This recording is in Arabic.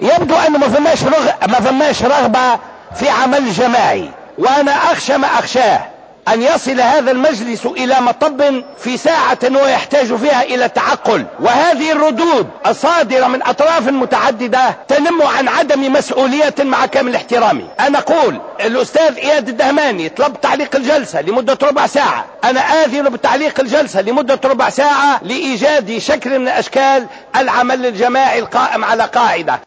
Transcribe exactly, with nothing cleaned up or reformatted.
يبدو أنه ما فماش رغ... ما فماش رغبة في عمل جماعي، وأنا أخشى ما أخشاه أن يصل هذا المجلس إلى مطب في ساعة ويحتاج فيها إلى تعقل. وهذه الردود الصادرة من أطراف متعددة تنم عن عدم مسؤولية مع كامل احترامي. أنا أقول الأستاذ إياد الدهماني طلب تعليق الجلسة لمدة ربع ساعة، أنا آذن بتعليق الجلسة لمدة ربع ساعة لإيجاد شكل من أشكال العمل الجماعي القائم على قاعدة.